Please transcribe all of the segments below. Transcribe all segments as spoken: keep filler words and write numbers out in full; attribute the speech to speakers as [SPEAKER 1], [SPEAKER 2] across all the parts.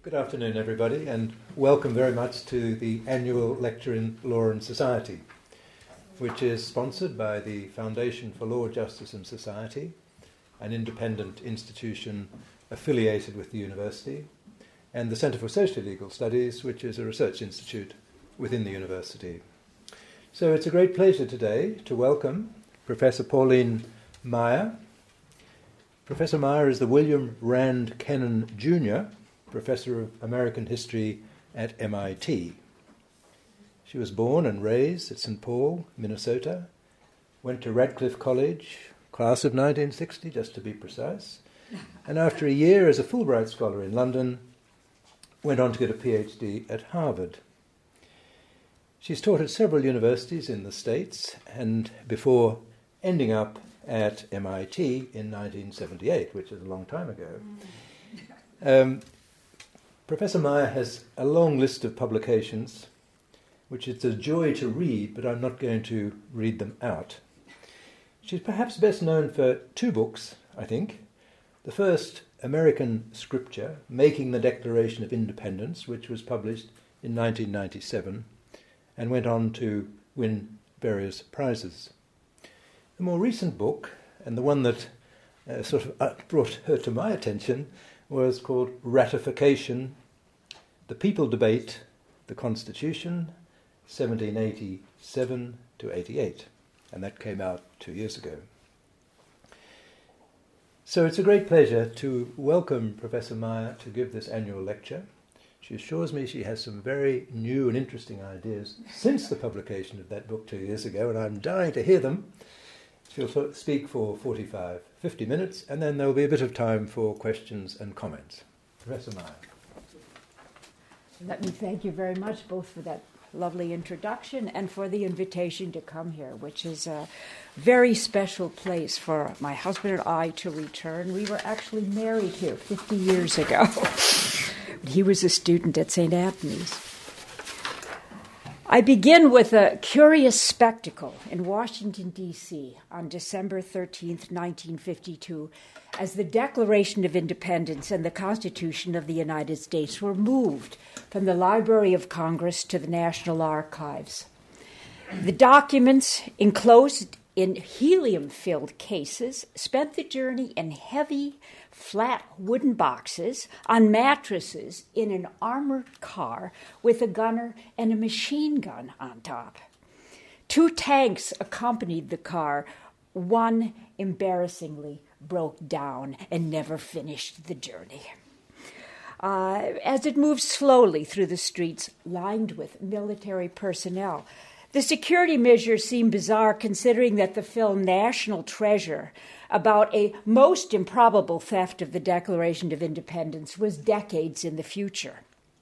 [SPEAKER 1] Good afternoon, everybody, and welcome very much to the annual lecture in Law and Society, which is sponsored by the Foundation for Law, Justice and Society, an independent institution affiliated with the university, and the Centre for Socio-Legal Studies, which is a research institute within the university. So it's a great pleasure today to welcome Professor Pauline Meier. Professor Meier is the William Rand Kennan Junior Professor of American History at M I T. She was born and raised at Saint Paul, Minnesota, went to Radcliffe College, class of nineteen sixty, just to be precise, and after a year as a Fulbright Scholar in London, went on to get a PhD at Harvard. She's taught at several universities in the States, and before ending up at M I T in nineteen seventy-eight, which is a long time ago. Um, Professor Meier has a long list of publications, which it's a joy to read, but I'm not going to read them out. She's perhaps best known for two books, I think. The first, American Scripture, Making the Declaration of Independence, which was published in nineteen ninety-seven, and went on to win various prizes. The more recent book, and the one that uh, sort of brought her to my attention, was called Ratification, The People Debate, the Constitution, seventeen eighty-seven to eighty-eight, and that came out two years ago. So it's a great pleasure to welcome Professor Meier to give this annual lecture. She assures me she has some very new and interesting ideas since the publication of that book two years ago, and I'm dying to hear them. She'll speak for forty-five, fifty minutes, and then there'll be a bit of time for questions and comments. Professor Meier.
[SPEAKER 2] Let me thank you very much both for that lovely introduction and for the invitation to come here, which is a very special place for my husband and I to return. We were actually married here fifty years ago. He was a student at Saint Anthony's. I begin with a curious spectacle in Washington, D C on December thirteenth, nineteen fifty-two, as the Declaration of Independence and the Constitution of the United States were moved from the Library of Congress to the National Archives. The documents, enclosed in helium-filled cases, spent the journey in heavy, flat wooden boxes on mattresses in an armored car with a gunner and a machine gun on top. Two tanks accompanied the car. One, embarrassingly, broke down and never finished the journey. Uh, as it moved slowly through the streets lined with military personnel, the security measures seem bizarre considering that the film National Treasure, about a most improbable theft of the Declaration of Independence, was decades in the future.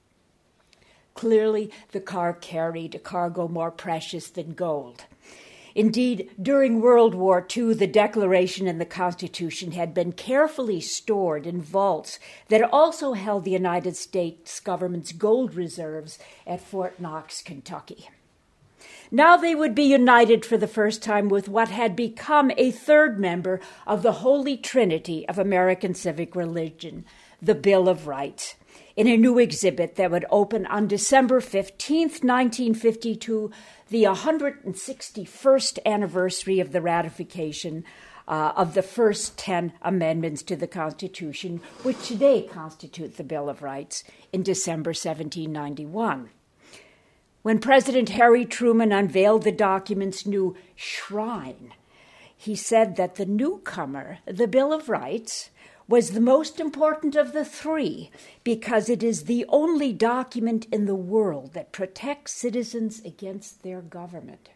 [SPEAKER 2] Clearly, the car carried a cargo more precious than gold. Indeed, during World War Two, the Declaration and the Constitution had been carefully stored in vaults that also held the United States government's gold reserves at Fort Knox, Kentucky. Now they would be united for the first time with what had become a third member of the Holy Trinity of American civic religion, the Bill of Rights, in a new exhibit that would open on December fifteenth, nineteen fifty-two, the one hundred sixty-first anniversary of the ratification uh, of the first ten amendments to the Constitution, which today constitute the Bill of Rights, in December seventeen ninety-one. When President Harry Truman unveiled the document's new shrine, he said that the newcomer, the Bill of Rights, was the most important of the three because it is the only document in the world that protects citizens against their government.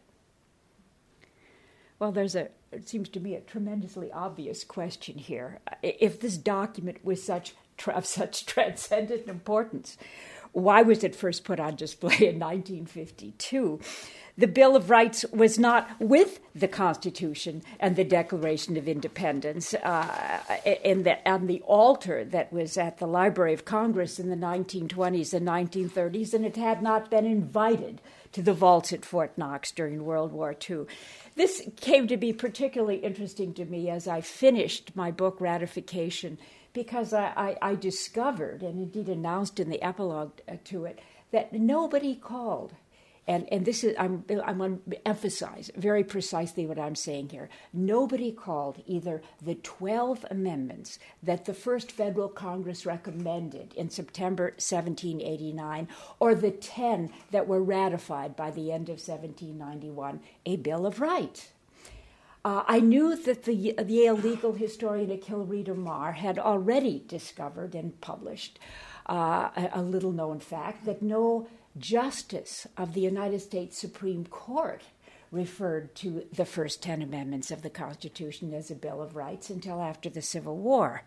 [SPEAKER 2] Well, there's a, it seems to me, a tremendously obvious question here. If this document was such of such transcendent importance, why was it first put on display in nineteen fifty-two? The Bill of Rights was not with the Constitution and the Declaration of Independence uh, in the, on the altar that was at the Library of Congress in the nineteen twenties and nineteen thirties, and it had not been invited to the vaults at Fort Knox during World War Two. This came to be particularly interesting to me as I finished my book, Ratification, because I, I, I discovered, and indeed announced in the epilogue to it, that nobody called. And, and this is, I'm, I'm going to emphasize very precisely what I'm saying here. Nobody called either the twelve amendments that the first Federal Congress recommended in September seventeen eighty-nine, or the ten that were ratified by the end of seventeen ninety-one, a Bill of Rights. Uh, I knew that the, the Yale legal historian Achille Reeder Marr had already discovered and published uh, a, a little-known fact that no justice of the United States Supreme Court referred to the first ten amendments of the Constitution as a Bill of Rights until after the Civil War.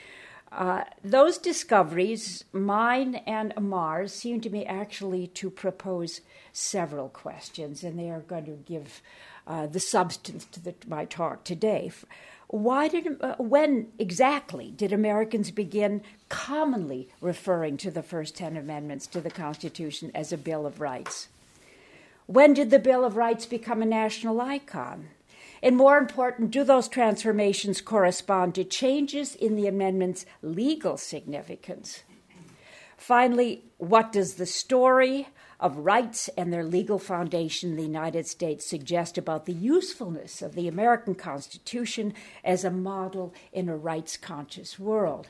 [SPEAKER 2] Uh, those discoveries, mine and Marr's, seem to me actually to propose several questions, and they are going to give uh, the substance to the, my talk today. Why did, uh, when exactly did Americans begin commonly referring to the first ten amendments to the Constitution as a Bill of Rights? When did the Bill of Rights become a national icon? And more important, do those transformations correspond to changes in the amendment's legal significance? Finally, what does the story of rights and their legal foundation in the United States suggest about the usefulness of the American Constitution as a model in a rights-conscious world?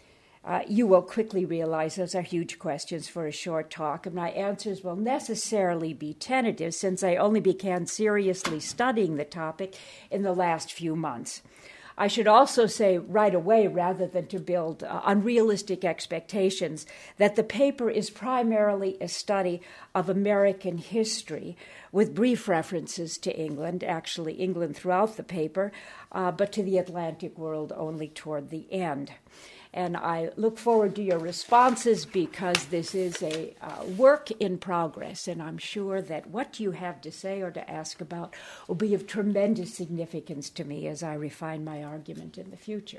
[SPEAKER 2] Uh, you will quickly realize those are huge questions for a short talk, and my answers will necessarily be tentative since I only began seriously studying the topic in the last few months. I should also say right away, rather than to build uh, unrealistic expectations, that the paper is primarily a study of American history with brief references to England, actually England throughout the paper, uh, but to the Atlantic world only toward the end. And I look forward to your responses because this is a uh, work in progress, and I'm sure that what you have to say or to ask about will be of tremendous significance to me as I refine my argument in the future.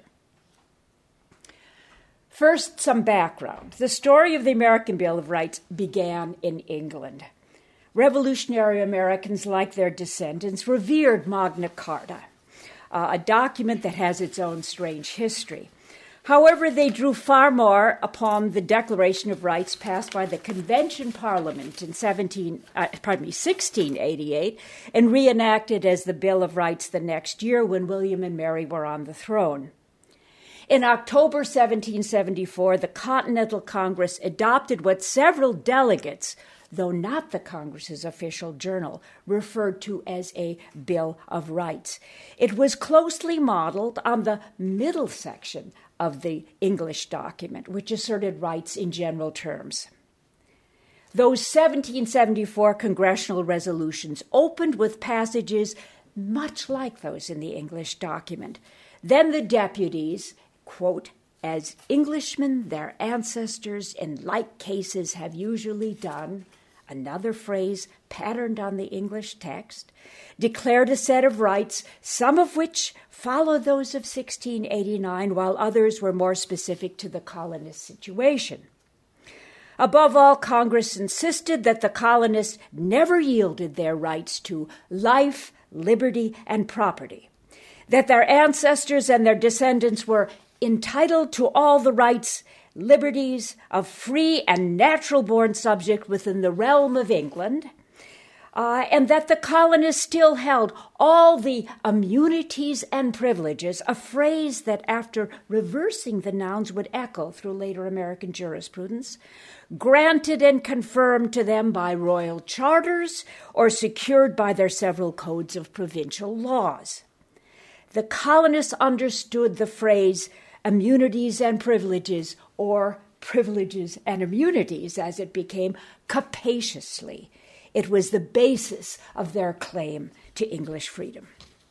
[SPEAKER 2] First, some background. The story of the American Bill of Rights began in England. Revolutionary Americans, like their descendants, revered Magna Carta, uh, a document that has its own strange history. However, they drew far more upon the Declaration of Rights passed by the Convention Parliament in seventeen, uh, pardon me, sixteen eighty-eight and reenacted as the Bill of Rights the next year when William and Mary were on the throne. In October seventeen seventy-four, the Continental Congress adopted what several delegates, though not the Congress's official journal, referred to as a Bill of Rights. It was closely modeled on the middle section of the English document, which asserted rights in general terms. Those seventeen seventy-four congressional resolutions opened with passages much like those in the English document. Then the deputies, quote, "as Englishmen their ancestors in like cases have usually done," another phrase patterned on the English text, declared a set of rights, some of which followed those of sixteen eighty-nine, while others were more specific to the colonist situation. Above all, Congress insisted that the colonists never yielded their rights to life, liberty, and property, that their ancestors and their descendants were entitled to all the rights, liberties of free and natural-born subject within the realm of England, uh, and that the colonists still held all the immunities and privileges, a phrase that after reversing the nouns would echo through later American jurisprudence, granted and confirmed to them by royal charters or secured by their several codes of provincial laws. The colonists understood the phrase immunities and privileges, or privileges and immunities, as it became, capaciously. It was the basis of their claim to English freedom.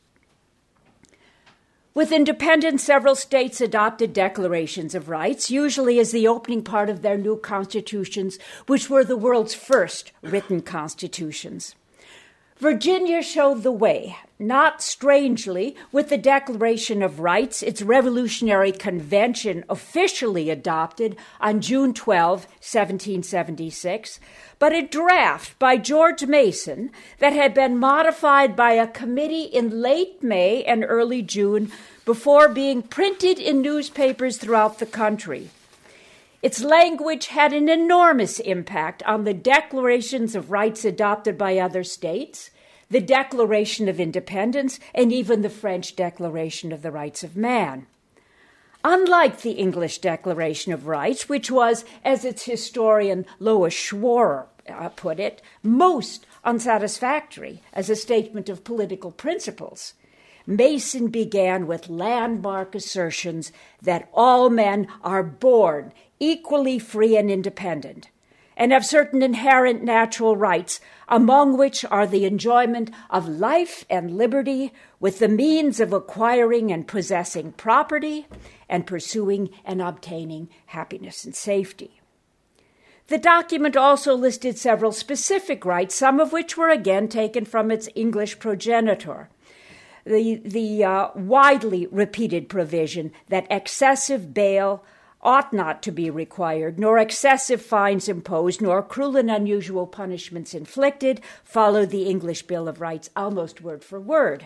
[SPEAKER 2] With independence, several states adopted declarations of rights, usually as the opening part of their new constitutions, which were the world's first written constitutions. Virginia showed the way, not strangely, with the Declaration of Rights, its Revolutionary Convention officially adopted on June twelfth, seventeen seventy-six, but a draft by George Mason that had been modified by a committee in late May and early June before being printed in newspapers throughout the country. Its language had an enormous impact on the declarations of rights adopted by other states, the Declaration of Independence, and even the French Declaration of the Rights of Man. Unlike the English Declaration of Rights, which was, as its historian Lois Schworer uh, put it, most unsatisfactory as a statement of political principles, Mason began with landmark assertions that all men are born equally free and independent, and have certain inherent natural rights, among which are the enjoyment of life and liberty, with the means of acquiring and possessing property, and pursuing and obtaining happiness and safety. The document also listed several specific rights, some of which were again taken from its English progenitor. The, the uh, widely repeated provision that excessive bail ought not to be required, nor excessive fines imposed, nor cruel and unusual punishments inflicted, followed the English Bill of Rights almost word for word.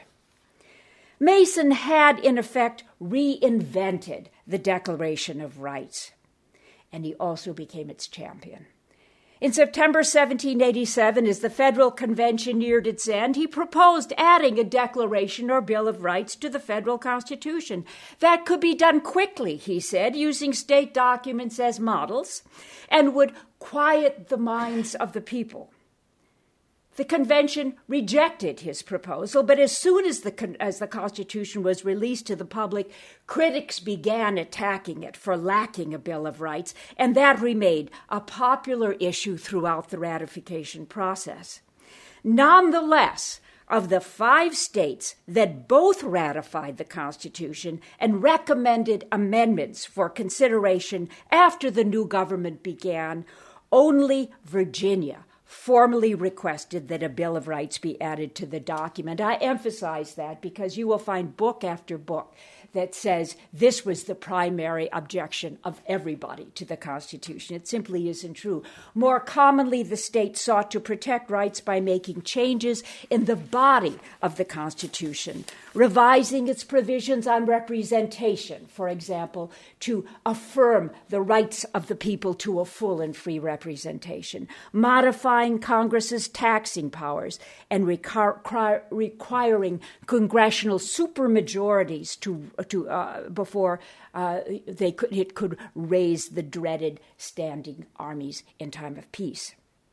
[SPEAKER 2] Mason had, in effect, reinvented the Declaration of Rights, and he also became its champion. In September seventeen eighty-seven, as the Federal Convention neared its end, he proposed adding a declaration or Bill of Rights to the federal Constitution. That could be done quickly, he said, using state documents as models, and would quiet the minds of the people. The convention rejected his proposal, but as soon as the, as the Constitution was released to the public, critics began attacking it for lacking a Bill of Rights, and that remained a popular issue throughout the ratification process. Nonetheless, of the five states that both ratified the Constitution and recommended amendments for consideration after the new government began, only Virginia formally requested that a Bill of Rights be added to the document. I emphasize that because you will find book after book that says this was the primary objection of everybody to the Constitution. It simply isn't true. More commonly, the state sought to protect rights by making changes in the body of the Constitution, revising its provisions on representation, for example, to affirm the rights of the people to a full and free representation, modifying Congress's taxing powers, and requir- requiring congressional supermajorities to to uh, before uh, they could it could raise the dreaded standing armies in time of peace.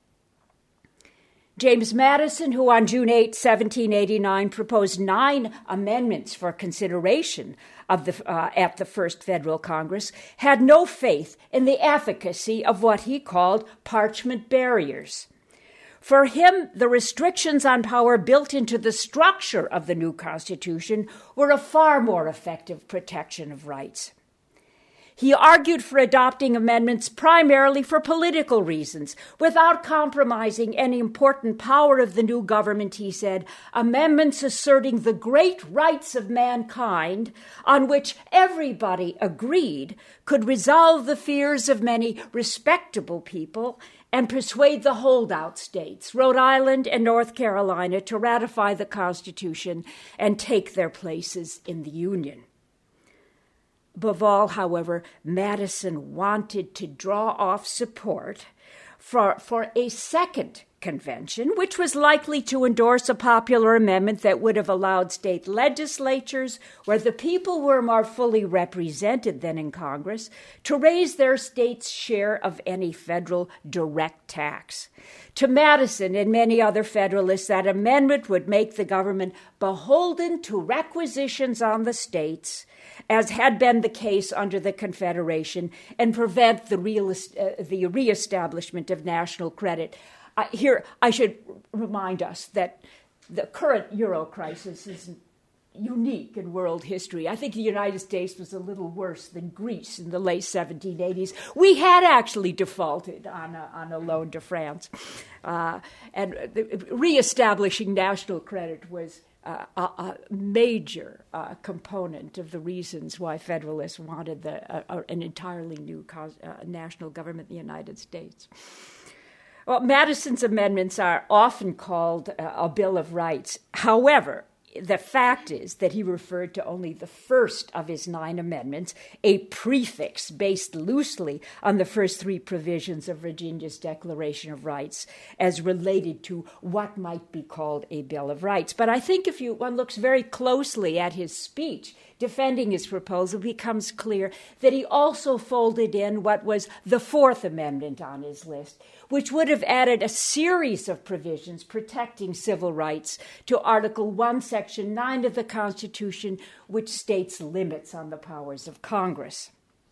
[SPEAKER 2] James Madison, who on June eighth, seventeen eighty-nine, proposed nine amendments for consideration of the, uh, at the First Federal Congress, had no faith in the efficacy of what he called parchment barriers. For him, the restrictions on power built into the structure of the new Constitution were a far more effective protection of rights. He argued for adopting amendments primarily for political reasons, without compromising any important power of the new government, he said, amendments asserting the great rights of mankind, on which everybody agreed, could resolve the fears of many respectable people and persuade the holdout states, Rhode Island and North Carolina, to ratify the Constitution and take their places in the Union. Above all, however, Madison wanted to draw off support for, for a second convention, which was likely to endorse a popular amendment that would have allowed state legislatures, where the people were more fully represented than in Congress, to raise their state's share of any federal direct tax. To Madison and many other Federalists, that amendment would make the government beholden to requisitions on the states, as had been the case under the Confederation, and prevent the, real, uh, the reestablishment of national credit. Uh, here, I should remind us that the current euro crisis is unique in world history. I think the United States was a little worse than Greece in the late seventeen eighties. We had actually defaulted on a, on a loan to France. Uh, and the, reestablishing national credit was uh, a, a major uh, component of the reasons why Federalists wanted the, uh, an entirely new cause, uh, national government in the United States. Well, Madison's amendments are often called uh, a Bill of Rights. However, the fact is that he referred to only the first of his nine amendments, a prefix based loosely on the first three provisions of Virginia's Declaration of Rights, as related to what might be called a Bill of Rights. But I think if you, one looks very closely at his speech defending his proposal, it becomes clear that he also folded in what was the Fourth Amendment on his list, which would have added a series of provisions protecting civil rights to Article one, Section nine of the Constitution, which states limits on the powers of Congress.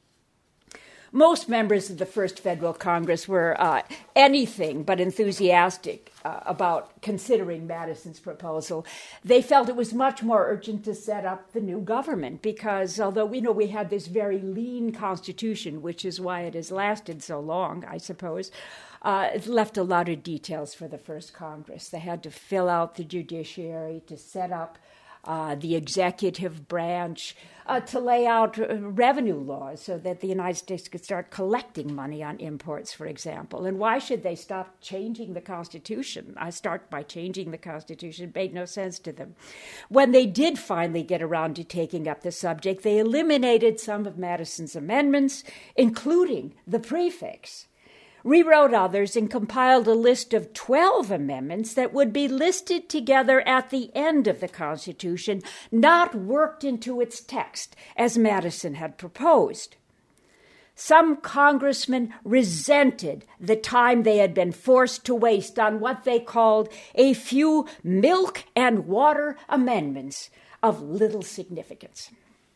[SPEAKER 2] Most members of the First Federal Congress were uh, anything but enthusiastic uh, about considering Madison's proposal. They felt it was much more urgent to set up the new government because although we know we had this very lean Constitution, which is why it has lasted so long, I suppose, uh, it left a lot of details for the first Congress. They had to fill out the judiciary, to set up Uh, the executive branch, uh, to lay out uh, revenue laws so that the United States could start collecting money on imports, for example. And why should they stop changing the Constitution? I start by changing the Constitution. It made no sense to them. When they did finally get around to taking up the subject, they eliminated some of Madison's amendments, including the prefix, rewrote others, and compiled a list of twelve amendments that would be listed together at the end of the Constitution, not worked into its text, as Madison had proposed. Some congressmen resented the time they had been forced to waste on what they called a few milk and water amendments of little significance.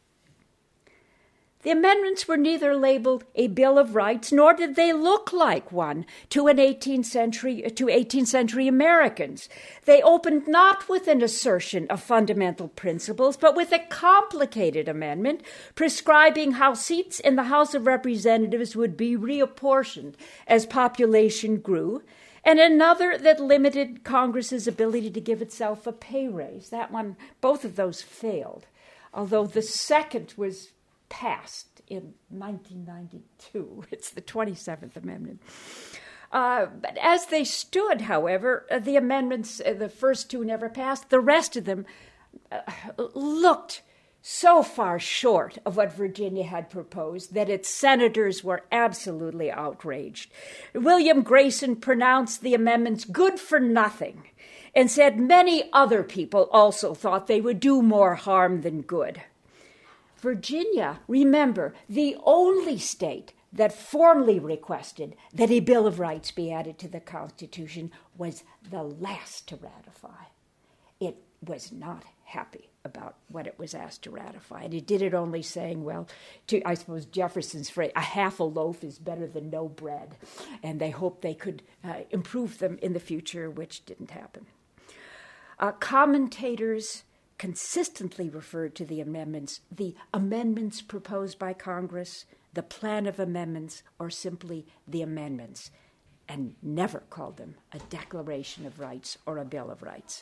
[SPEAKER 2] The amendments were neither labeled a Bill of Rights, nor did they look like one to an eighteenth century to eighteenth century Americans. They opened not with an assertion of fundamental principles, but with a complicated amendment prescribing how seats in the House of Representatives would be reapportioned as population grew, and another that limited Congress's ability to give itself a pay raise. That one, both of those failed, although the second was passed in nineteen ninety-two. It's the twenty-seventh Amendment. Uh, but as they stood, however, uh, the amendments, uh, the first two never passed. The rest of them uh, looked so far short of what Virginia had proposed that its senators were absolutely outraged. William Grayson pronounced the amendments good for nothing and said many other people also thought they would do more harm than good. Virginia, remember, the only state that formally requested that a Bill of Rights be added to the Constitution, was the last to ratify. It was not happy about what it was asked to ratify. And it did it only saying, well, to, I suppose Jefferson's phrase, a half a loaf is better than no bread. And they hoped they could uh, improve them in the future, which didn't happen. Uh, commentators consistently referred to the amendments, the amendments proposed by Congress, the plan of amendments, or simply the amendments, and never called them a Declaration of Rights or a Bill of Rights.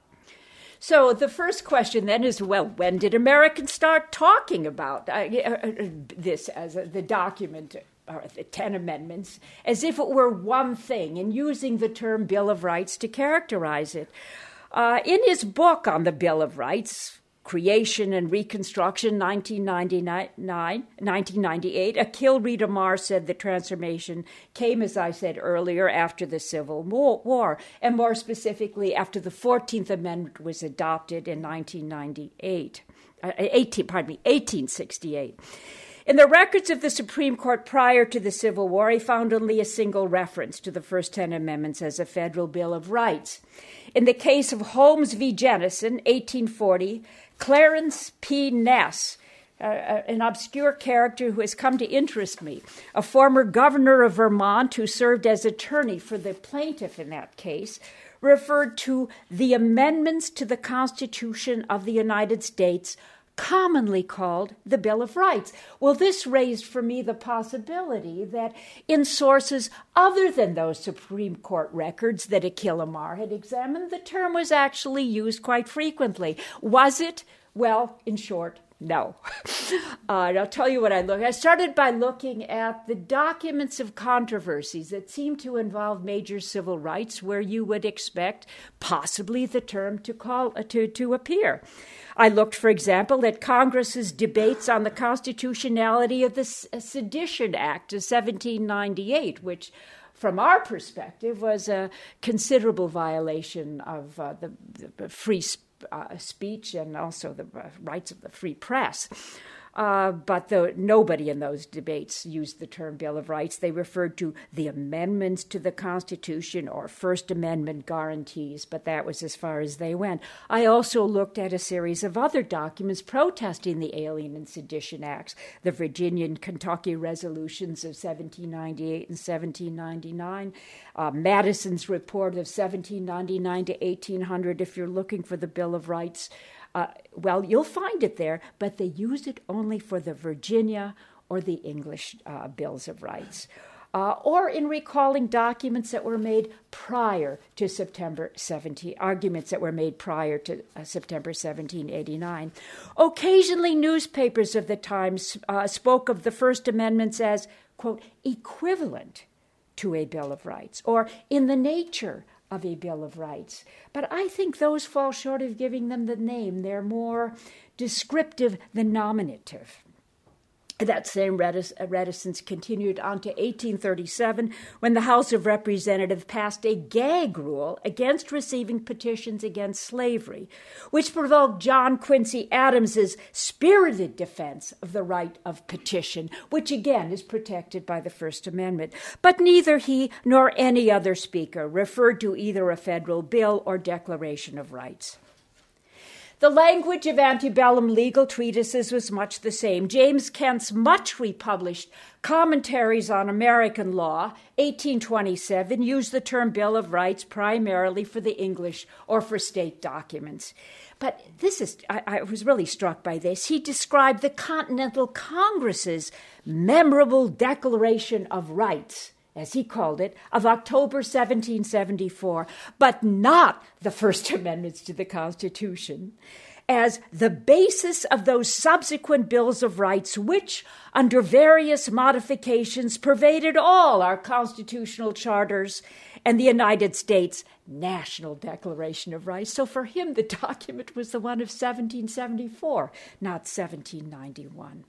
[SPEAKER 2] So the first question then is, well, when did Americans start talking about uh, uh, this as a, the document, or the ten amendments, as if it were one thing, and using the term Bill of Rights to characterize it? Uh, in his book on the Bill of Rights, Creation and Reconstruction, nineteen ninety-nine, nineteen ninety-eight, Akil Reed-Amar said the transformation came, as I said earlier, after the Civil War, and more specifically after the fourteenth Amendment was adopted in nineteen ninety-eight, uh, eighteen, pardon me, eighteen sixty-eight. In the records of the Supreme Court prior to the Civil War, he found only a single reference to the first ten amendments as a federal Bill of Rights. In the case of Holmes v. Jennison, eighteen forty, Clarence P. Ness uh, an obscure character who has come to interest me, a former governor of Vermont who served as attorney for the plaintiff in that case, referred to the amendments to the Constitution of the United States, commonly called the Bill of Rights. Well, this raised for me the possibility that in sources other than those Supreme Court records that Akhil Amar had examined, the term was actually used quite frequently. Was it? Well, in short, no. uh, and I'll tell you what I looked. I started by looking at the documents of controversies that seem to involve major civil rights, where you would expect possibly the term to call uh, to to appear. I looked, for example, at Congress's debates on the constitutionality of the Sedition Act of seventeen ninety-eight, which, from our perspective, was a considerable violation of uh, the, the free sp- uh, speech and also the uh, rights of the free press. Uh, but the, nobody in those debates used the term Bill of Rights. They referred to the amendments to the Constitution or First Amendment guarantees, but that was as far as they went. I also looked at a series of other documents protesting the Alien and Sedition Acts, the Virginia and Kentucky resolutions of seventeen ninety-eight and seventeen ninety-nine, uh, Madison's report of seventeen ninety-nine to eighteen hundred, if you're looking for the Bill of Rights. Uh, well, you'll find it there, but they used it only for the Virginia or the English uh, Bills of Rights, uh, or in recalling documents that were made prior to September seventeenth, arguments that were made prior to uh, September seventeen eighty-nine. Occasionally, newspapers of the time uh, spoke of the First Amendments as, quote, equivalent to a Bill of Rights, or in the nature of a Bill of Rights. But I think those fall short of giving them the name. They're more descriptive than nominative. That same reticence continued on to eighteen thirty-seven, when the House of Representatives passed a gag rule against receiving petitions against slavery, which provoked John Quincy Adams's spirited defense of the right of petition, which again is protected by the First Amendment. But neither he nor any other speaker referred to either a federal bill or Declaration of Rights. The language of antebellum legal treatises was much the same. James Kent's much republished Commentaries on American Law, eighteen twenty-seven, used the term Bill of Rights primarily for the English or for state documents. But this is, I, I was really struck by this. He described the Continental Congress's memorable Declaration of Rights, as he called it, of October seventeen seventy-four, but not the First Amendments to the Constitution, as the basis of those subsequent Bills of Rights which, under various modifications, pervaded all our constitutional charters and the United States National Declaration of Rights. So for him, the document was the one of seventeen seventy-four, not seventeen ninety-one.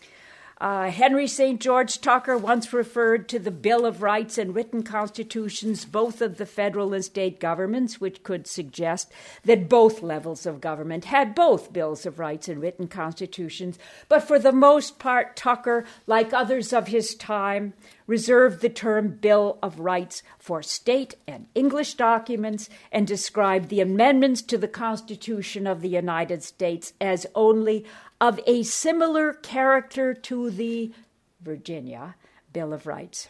[SPEAKER 2] Uh, Henry Saint George Tucker once referred to the Bill of Rights and written constitutions, both of the federal and state governments, which could suggest that both levels of government had both Bills of Rights and written constitutions. But for the most part, Tucker, like others of his time, reserved the term Bill of Rights for state and English documents and described the amendments to the Constitution of the United States as only of a similar character to the Virginia Bill of Rights.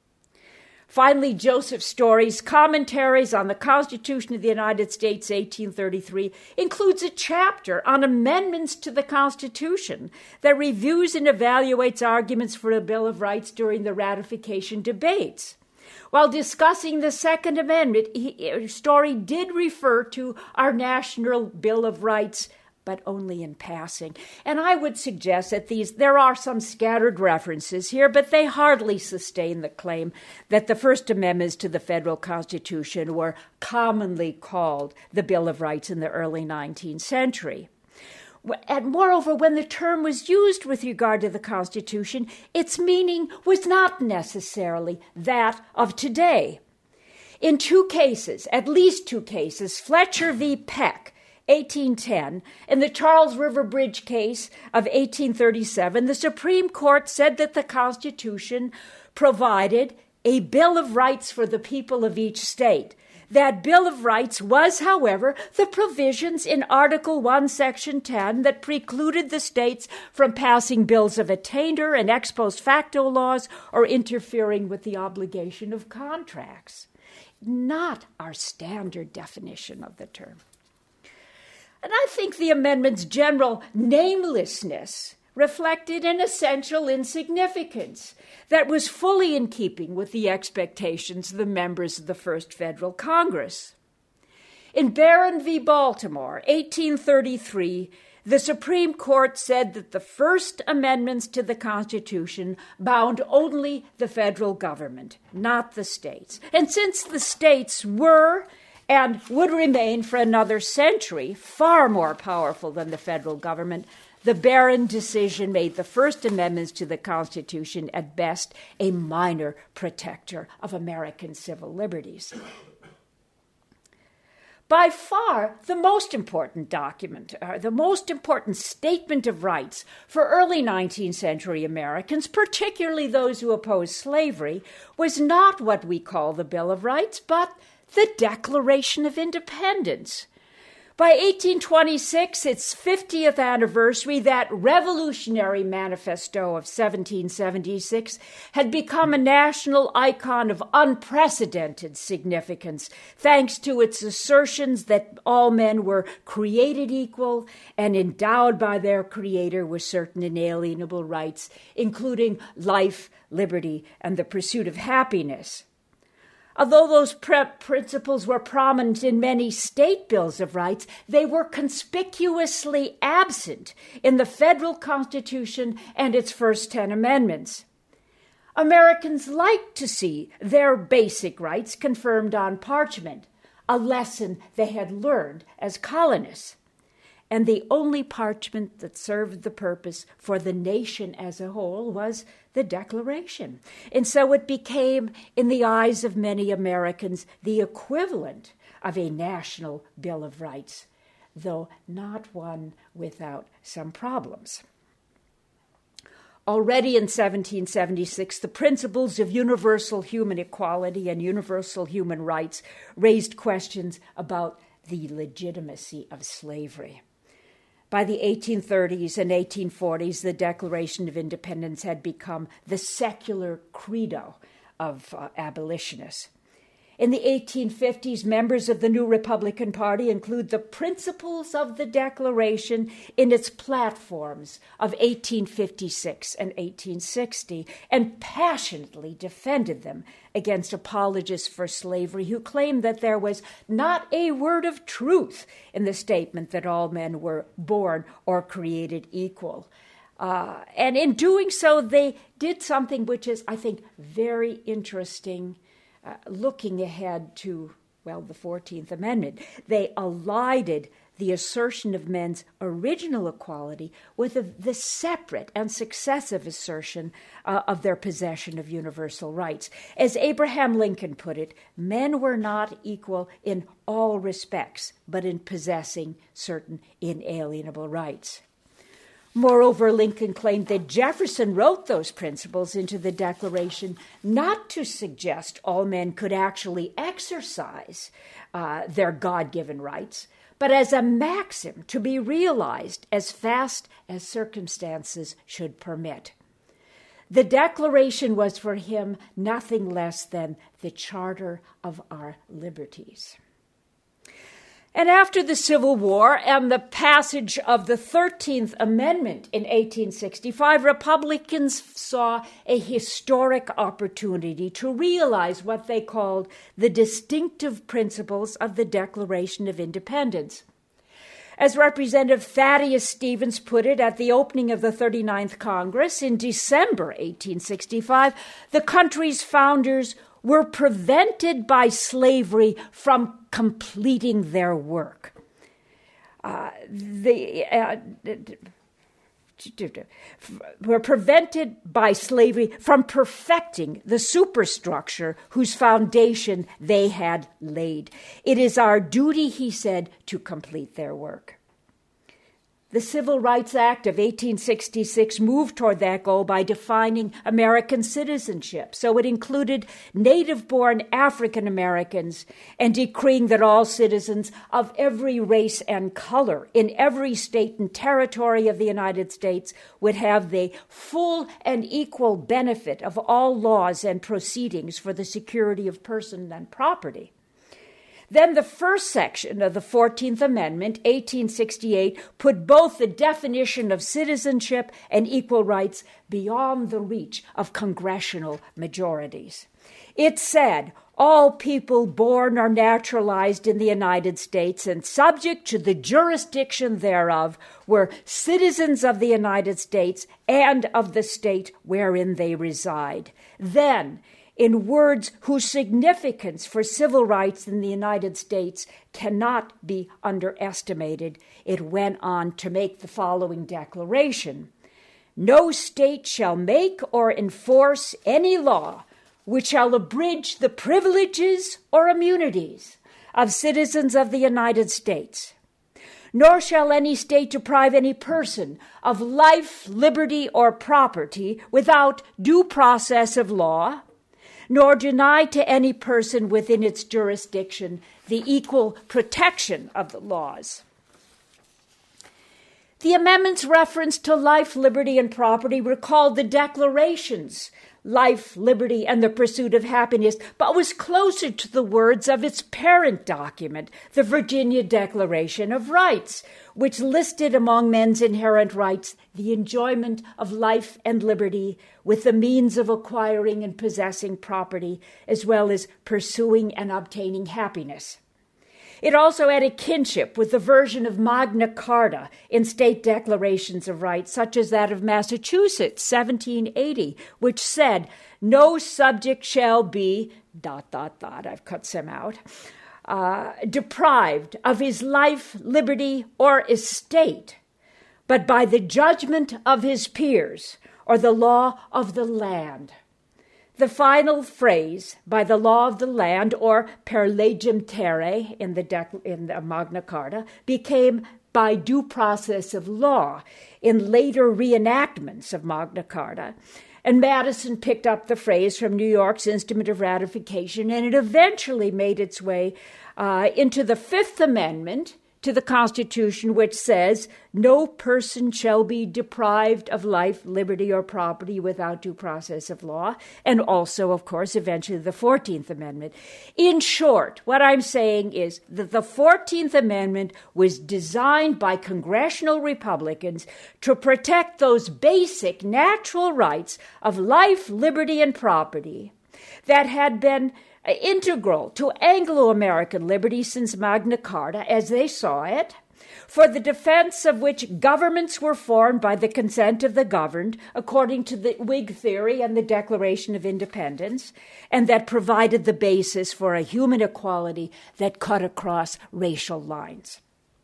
[SPEAKER 2] Finally, Joseph Story's Commentaries on the Constitution of the United States, eighteen thirty-three, includes a chapter on amendments to the Constitution that reviews and evaluates arguments for a Bill of Rights during the ratification debates. While discussing the Second Amendment, he, Story did refer to our National Bill of Rights, but only in passing. And I would suggest that these, there are some scattered references here, but they hardly sustain the claim that the First Amendments to the federal Constitution were commonly called the Bill of Rights in the early nineteenth century. And moreover, when the term was used with regard to the Constitution, its meaning was not necessarily that of today. In two cases, at least two cases, Fletcher v. Peck, eighteen ten, in the Charles River Bridge case of eighteen thirty-seven, the Supreme Court said that the Constitution provided a Bill of Rights for the people of each state. That Bill of Rights was, however, the provisions in Article one, Section ten that precluded the states from passing bills of attainder and ex post facto laws or interfering with the obligation of contracts. Not our standard definition of the term. And I think the amendment's general namelessness reflected an essential insignificance that was fully in keeping with the expectations of the members of the First Federal Congress. In Barron v. Baltimore, eighteen thirty-three, the Supreme Court said that the first amendments to the Constitution bound only the federal government, not the states. And since the states were and would remain for another century far more powerful than the federal government, the Barron decision made the first amendments to the Constitution at best a minor protector of American civil liberties. By far, the most important document, uh, the most important statement of rights for early nineteenth century Americans, particularly those who opposed slavery, was not what we call the Bill of Rights, but the Declaration of Independence. By eighteen twenty-six, its fiftieth anniversary, that revolutionary manifesto of seventeen seventy-six had become a national icon of unprecedented significance, thanks to its assertions that all men were created equal and endowed by their Creator with certain inalienable rights, including life, liberty, and the pursuit of happiness. Although those pre- principles were prominent in many state bills of rights, they were conspicuously absent in the federal Constitution and its first ten amendments. Americans liked to see their basic rights confirmed on parchment, a lesson they had learned as colonists. And the only parchment that served the purpose for the nation as a whole was the Declaration. And so it became, in the eyes of many Americans, the equivalent of a national Bill of Rights, though not one without some problems. Already in seventeen seventy-six, the principles of universal human equality and universal human rights raised questions about the legitimacy of slavery. By the eighteen thirties and eighteen forties, the Declaration of Independence had become the secular credo of uh, abolitionists. In the eighteen fifties, members of the new Republican Party include the principles of the Declaration in its platforms of eighteen fifty-six and eighteen sixty, and passionately defended them against apologists for slavery who claimed that there was not a word of truth in the statement that all men were born or created equal. Uh, and in doing so, they did something which is, I think, very interesting. Uh, looking ahead to, well, the fourteenth Amendment, they elided the assertion of men's original equality with a, the separate and successive assertion uh, of their possession of universal rights. As Abraham Lincoln put it, men were not equal in all respects, but in possessing certain inalienable rights. Moreover, Lincoln claimed that Jefferson wrote those principles into the Declaration not to suggest all men could actually exercise uh, their God-given rights, but as a maxim to be realized as fast as circumstances should permit. The Declaration was for him nothing less than the charter of our liberties. And after the Civil War and the passage of the thirteenth Amendment in eighteen sixty-five, Republicans saw a historic opportunity to realize what they called the distinctive principles of the Declaration of Independence. As Representative Thaddeus Stevens put it at the opening of the thirty-ninth Congress in December eighteen sixty-five, the country's founders were prevented by slavery from completing their work. Uh, they uh, were prevented by slavery from perfecting the superstructure whose foundation they had laid. It is our duty, he said, to complete their work. The Civil Rights Act of eighteen sixty-six moved toward that goal by defining American citizenship. So it included native-born African Americans and decreeing that all citizens of every race and color in every state and territory of the United States would have the full and equal benefit of all laws and proceedings for the security of person and property. Then the first section of the fourteenth Amendment, eighteen sixty-eight, put both the definition of citizenship and equal rights beyond the reach of congressional majorities. It said, all people born or naturalized in the United States and subject to the jurisdiction thereof were citizens of the United States and of the state wherein they reside. Then, in words whose significance for civil rights in the United States cannot be underestimated, it went on to make the following declaration. No state shall make or enforce any law which shall abridge the privileges or immunities of citizens of the United States. Nor shall any state deprive any person of life, liberty, or property without due process of law, nor deny to any person within its jurisdiction the equal protection of the laws. The amendment's reference to life, liberty, and property recalled the declarations, life, liberty, and the pursuit of happiness, but was closer to the words of its parent document, the Virginia Declaration of Rights, which listed among men's inherent rights the enjoyment of life and liberty with the means of acquiring and possessing property, as well as pursuing and obtaining happiness. It also had a kinship with the version of Magna Carta in state declarations of rights, such as that of Massachusetts, seventeen eighty, which said, no subject shall be, dot, dot, dot, I've cut some out, uh, deprived of his life, liberty, or estate, but by the judgment of his peers or the law of the land. The final phrase, by the law of the land, or per legem terrae in the, dec- in the Magna Carta, became by due process of law in later reenactments of Magna Carta. And Madison picked up the phrase from New York's Instrument of Ratification, and it eventually made its way uh, into the Fifth Amendment to the Constitution, which says, no person shall be deprived of life, liberty, or property without due process of law, and also, of course, eventually the fourteenth Amendment. In short, what I'm saying is that the fourteenth Amendment was designed by congressional Republicans to protect those basic natural rights of life, liberty, and property that had been integral to Anglo-American liberty since Magna Carta, as they saw it, for the defense of which governments were formed by the consent of the governed, according to the Whig theory and the Declaration of Independence, and that provided the basis for a human equality that cut across racial lines.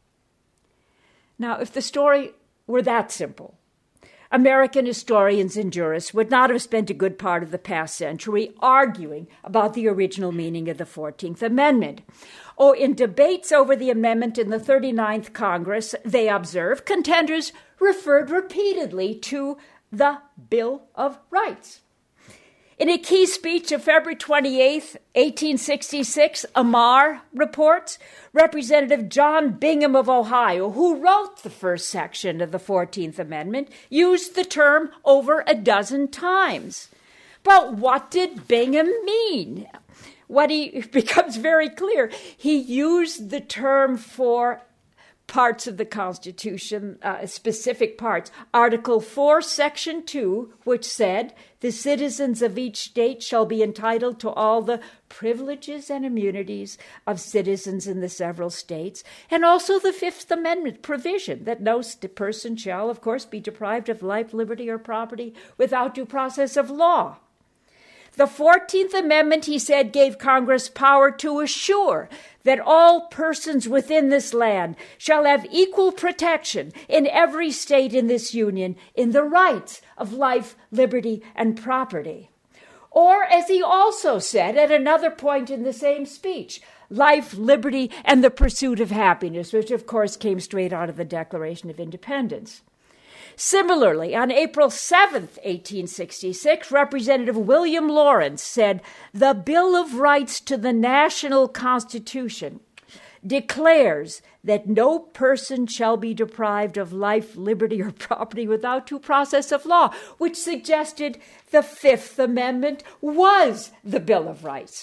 [SPEAKER 2] Now, if the story were that simple, American historians and jurists would not have spent a good part of the past century arguing about the original meaning of the fourteenth Amendment. Or in debates over the amendment in the thirty-ninth Congress, they observe, contenders referred repeatedly to the Bill of Rights. In a key speech of February twenty-eighth, eighteen sixty-six, Amar reports, Representative John Bingham of Ohio, who wrote the first section of the fourteenth Amendment, used the term over a dozen times. But what did Bingham mean? What he becomes very clear. He used the term for parts of the Constitution, uh, specific parts. Article four, Section two, which said, the citizens of each state shall be entitled to all the privileges and immunities of citizens in the several states, and also the Fifth Amendment provision that no st- person shall, of course, be deprived of life, liberty, or property without due process of law. The fourteenth Amendment, he said, gave Congress power to assure that all persons within this land shall have equal protection in every state in this union in the rights of life, liberty, and property. Or, as he also said at another point in the same speech, life, liberty, and the pursuit of happiness, which of course came straight out of the Declaration of Independence. Similarly, on April seventh, eighteen sixty-six, Representative William Lawrence said, "The Bill of Rights to the National Constitution declares that no person shall be deprived of life, liberty, or property without due process of law," which suggested the Fifth Amendment was the Bill of Rights.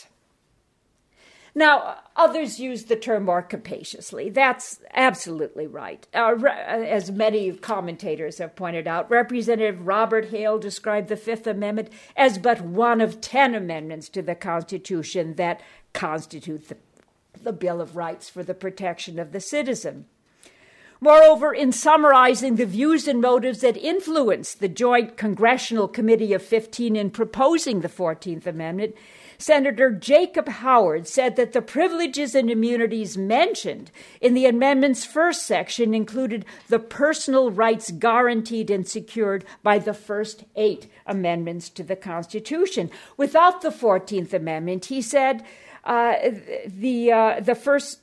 [SPEAKER 2] Now, others use the term more capaciously. That's absolutely right. Uh, re- as many commentators have pointed out, Representative Robert Hale described the Fifth Amendment as but one of ten amendments to the Constitution that constitute the, the Bill of Rights for the protection of the citizen. Moreover, in summarizing the views and motives that influenced the Joint Congressional Committee of fifteen in proposing the fourteenth Amendment, Senator Jacob Howard said that the privileges and immunities mentioned in the amendment's first section included the personal rights guaranteed and secured by the first eight amendments to the Constitution. Without the fourteenth Amendment, he said, Uh, the uh, the first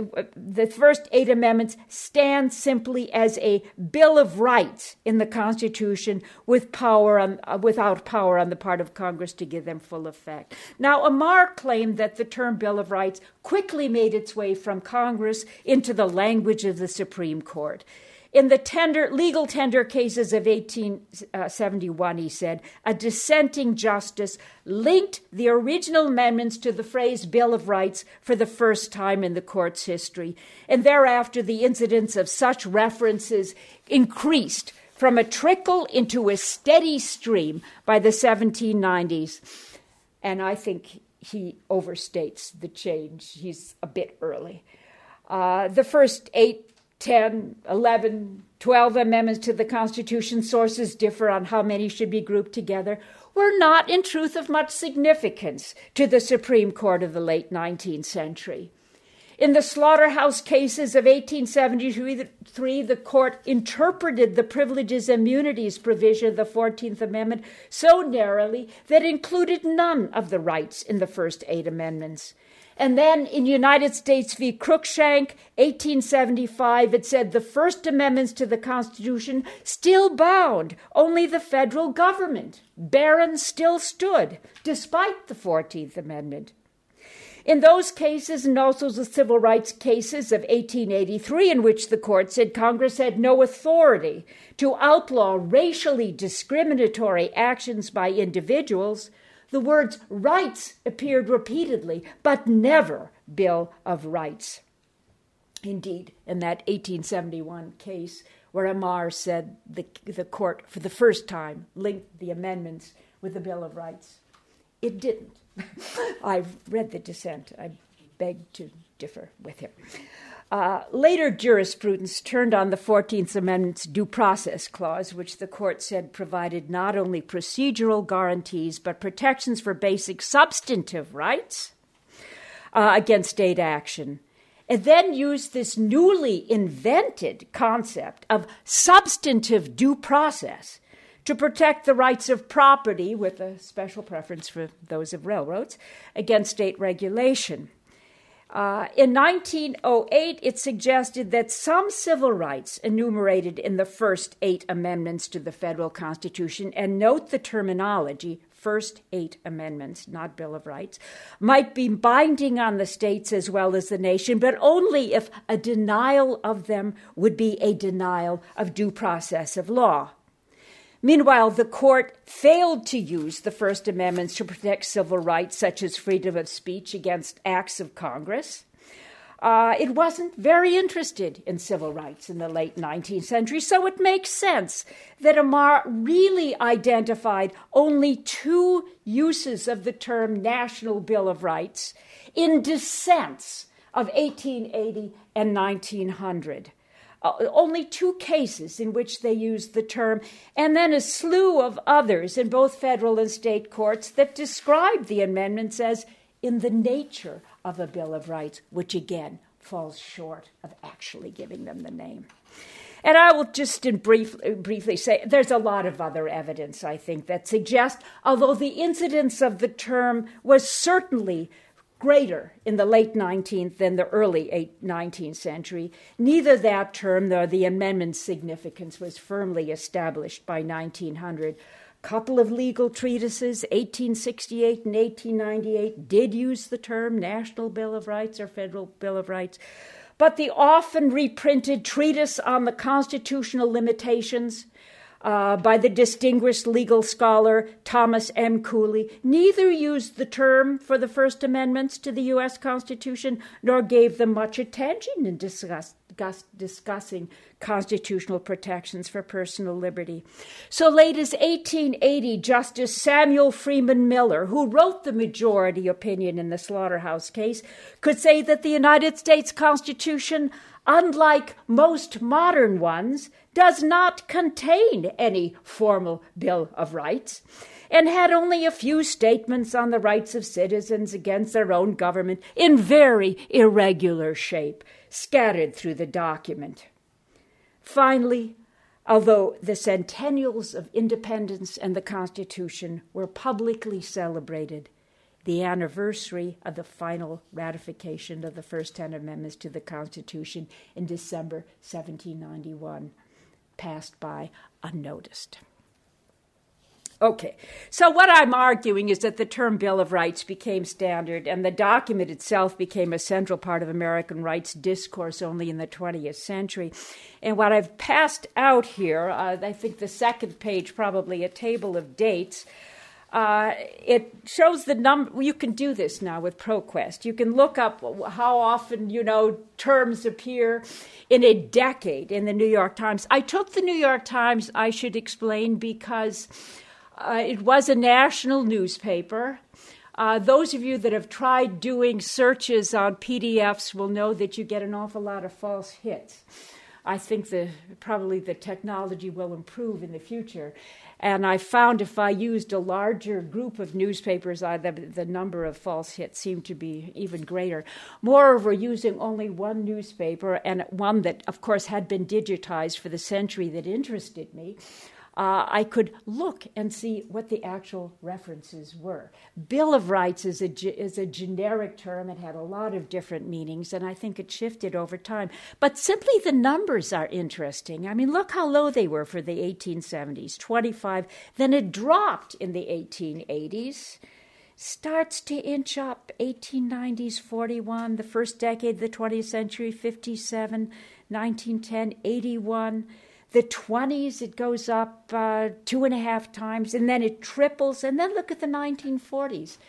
[SPEAKER 2] the first eight amendments stand simply as a Bill of Rights in the Constitution, with power on, uh, without power on the part of Congress to give them full effect. Now, Amar claimed that the term Bill of Rights quickly made its way from Congress into the language of the Supreme Court. In the tender, legal tender cases of eighteen seventy-one, he said, a dissenting justice linked the original amendments to the phrase Bill of Rights for the first time in the court's history. And thereafter, the incidence of such references increased from a trickle into a steady stream by the seventeen nineties. And I think he overstates the change. He's a bit early. Uh, the first eight ten, eleven, twelve amendments to the Constitution, sources differ on how many should be grouped together, were not in truth of much significance to the Supreme Court of the late nineteenth century. In the slaughterhouse cases of eighteen seventy-three, the court interpreted the privileges and immunities provision of the fourteenth Amendment so narrowly that it included none of the rights in the first eight amendments. And then in United States v. Cruikshank, eighteen seventy-five, it said the First Amendments to the Constitution still bound only the federal government. Barron still stood, despite the fourteenth Amendment. In those cases, and also the civil rights cases of eighteen eighty-three, in which the court said Congress had no authority to outlaw racially discriminatory actions by individuals, the words rights appeared repeatedly, but never Bill of Rights. Indeed, in that eighteen seventy-one case where Amar said the, the court for the first time linked the amendments with the Bill of Rights, it didn't. I've read the dissent. I beg to differ with him. Uh, later jurisprudence turned on the fourteenth Amendment's due process clause, which the court said provided not only procedural guarantees, but protections for basic substantive rights uh, against state action. It then used this newly invented concept of substantive due process to protect the rights of property, with a special preference for those of railroads, against state regulation. Uh, in nineteen oh eight, it suggested that some civil rights enumerated in the first eight amendments to the federal Constitution, and note the terminology, first eight amendments, not Bill of Rights, might be binding on the states as well as the nation, but only if a denial of them would be a denial of due process of law. Meanwhile, the court failed to use the First Amendments to protect civil rights, such as freedom of speech, against acts of Congress. Uh, it wasn't very interested in civil rights in the late nineteenth century, so it makes sense that Amar really identified only two uses of the term National Bill of Rights in dissents of eighteen eighty and nineteen hundred. Uh, only two cases in which they used the term, and then a slew of others in both federal and state courts that described the amendments as in the nature of a Bill of Rights, which again falls short of actually giving them the name. And I will just in brief, briefly say there's a lot of other evidence, I think, that suggests, although the incidence of the term was certainly greater in the late nineteenth than the early nineteenth century, neither that term nor the amendment's significance was firmly established by nineteen hundred. A couple of legal treatises, eighteen sixty-eight and eighteen ninety-eight, did use the term National Bill of Rights or Federal Bill of Rights. But the often reprinted treatise on the constitutional limitations uh, by the distinguished legal scholar Thomas M. Cooley neither used the term for the First Amendments to the U S Constitution nor gave them much attention in discuss, discuss, discussing constitutional protections for personal liberty. So late as eighteen eighty, Justice Samuel Freeman Miller, who wrote the majority opinion in the Slaughterhouse case, could say that the United States Constitution, unlike most modern ones, does not contain any formal Bill of Rights, and had only a few statements on the rights of citizens against their own government in very irregular shape, scattered through the document. Finally, although the centennials of independence and the Constitution were publicly celebrated, the anniversary of the final ratification of the first ten amendments to the Constitution in December seventeen ninety-one passed by unnoticed. Okay, so what I'm arguing is that the term Bill of Rights became standard and the document itself became a central part of American rights discourse only in the twentieth century. And what I've passed out here, uh, I think the second page, probably a table of dates, uh, it shows the number. You can do this now with ProQuest. You can look up how often, you know, terms appear in a decade in the New York Times. I took the New York Times, I should explain, because Uh, it was a national newspaper. Uh, those of you that have tried doing searches on P D Fs will know that you get an awful lot of false hits. I think the probably the technology will improve in the future. And I found if I used a larger group of newspapers, I, the, the number of false hits seemed to be even greater. Moreover, using only one newspaper, and one that, of course, had been digitized for the century that interested me, Uh, I could look and see what the actual references were. Bill of Rights is a, is a generic term. It had a lot of different meanings, and I think it shifted over time. But simply the numbers are interesting. I mean, look how low they were for the eighteen seventies, twenty-five. Then it dropped in the eighteen eighties. Starts to inch up, eighteen nineties, forty-one, the first decade of the twentieth century, fifty-seven, nineteen ten, eighty-one. The twenties, it goes up uh, two and a half times, and then it triples. And then look at the nineteen forties,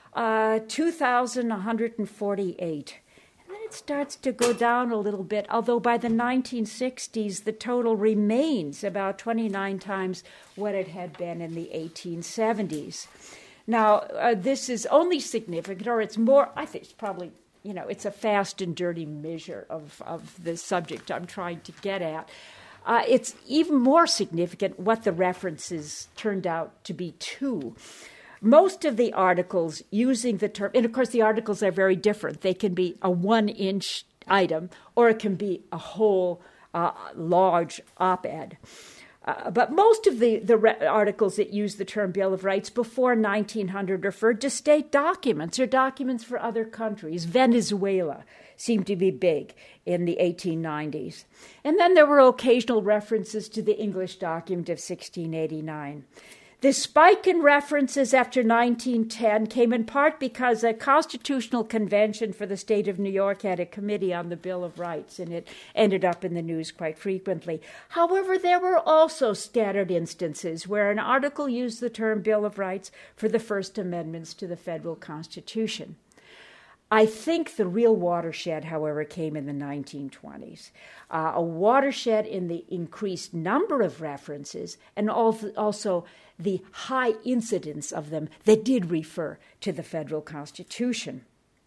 [SPEAKER 2] uh, two thousand one hundred forty-eight. And then it starts to go down a little bit, although by the nineteen sixties, the total remains about twenty-nine times what it had been in the eighteen seventies. Now, uh, this is only significant, or it's more, I think it's probably, you know, it's a fast and dirty measure of, of the subject I'm trying to get at. Uh, it's even more significant what the references turned out to be too. Most of the articles using the term, and of course the articles are very different. They can be a one-inch item, or it can be a whole uh, large op-ed. Uh, but most of the, the re- articles that use the term Bill of Rights before nineteen hundred referred to state documents or documents for other countries. Venezuela seemed to be big in the eighteen nineties. And then there were occasional references to the English document of sixteen eighty-nine. The spike in references after nineteen ten came in part because a constitutional convention for the state of New York had a committee on the Bill of Rights, and it ended up in the news quite frequently. However, there were also scattered instances where an article used the term Bill of Rights for the First Amendments to the federal Constitution. I think the real watershed, however, came in the nineteen twenties. Uh, a watershed in the increased number of references and also the high incidence of them that did refer to the federal Constitution.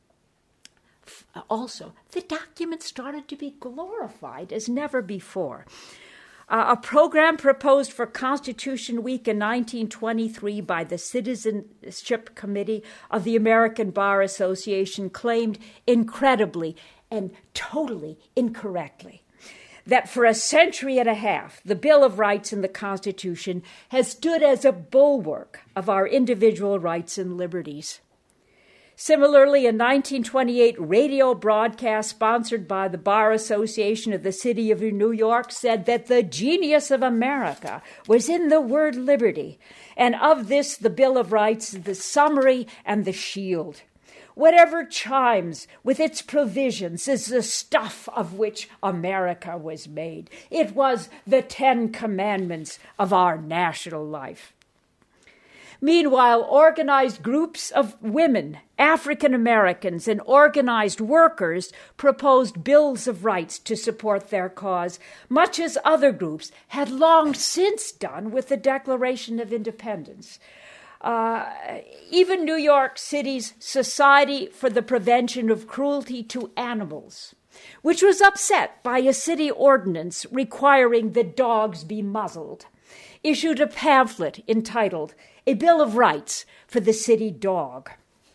[SPEAKER 2] Also, the document started to be glorified as never before. Uh, a program proposed for Constitution Week in nineteen twenty-three by the Citizenship Committee of the American Bar Association claimed incredibly and totally incorrectly that for a century and a half, the Bill of Rights and the Constitution has stood as a bulwark of our individual rights and liberties. Similarly, a nineteen twenty-eight radio broadcast sponsored by the Bar Association of the City of New York said that the genius of America was in the word liberty, and of this the Bill of Rights is the summary and the shield. Whatever chimes with its provisions is the stuff of which America was made. It was the Ten Commandments of our national life. Meanwhile, organized groups of women, African Americans, and organized workers proposed bills of rights to support their cause, much as other groups had long since done with the Declaration of Independence. Uh, even New York City's Society for the Prevention of Cruelty to Animals, which was upset by a city ordinance requiring that dogs be muzzled, issued a pamphlet entitled A Bill of Rights for the City Dog.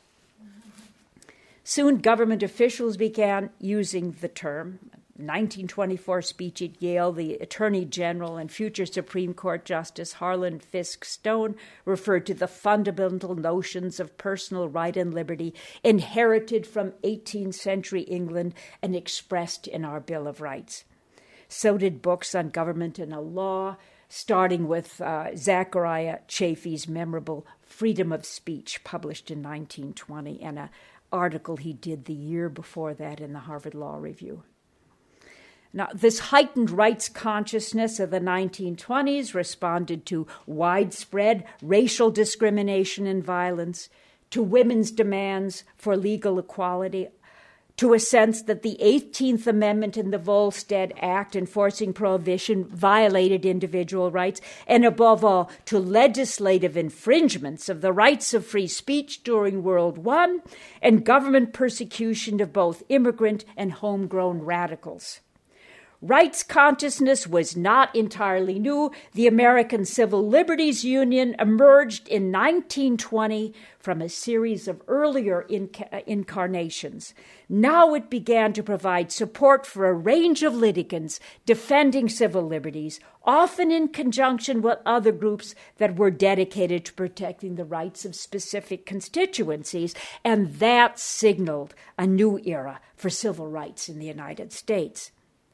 [SPEAKER 2] Soon government officials began using the term. nineteen twenty-four speech at Yale, the Attorney General and future Supreme Court Justice Harlan Fiske Stone referred to the fundamental notions of personal right and liberty inherited from eighteenth century England and expressed in our Bill of Rights. So did books on government and a law, starting with uh, Zachariah Chafee's memorable Freedom of Speech, published in nineteen twenty, and an article he did the year before that in the Harvard Law Review. Now, this heightened rights consciousness of the nineteen twenties responded to widespread racial discrimination and violence, to women's demands for legal equality, to a sense that the eighteenth Amendment in the Volstead Act enforcing prohibition violated individual rights, and above all, to legislative infringements of the rights of free speech during World War One and government persecution of both immigrant and homegrown radicals. Rights consciousness was not entirely new. The American Civil Liberties Union emerged in nineteen twenty from a series of earlier inca- incarnations. Now it began to provide support for a range of litigants defending civil liberties, often in conjunction with other groups that were dedicated to protecting the rights of specific constituencies, and that signaled a new era for civil rights in the United States.